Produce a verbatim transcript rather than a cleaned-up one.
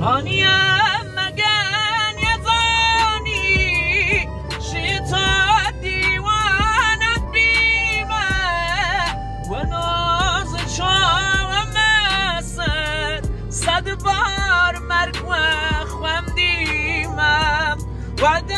آنیم مگن یزانی شیطان دیوانت بیمه و ناز چاوم مسد صد بار مرگ و خواهم دیمم و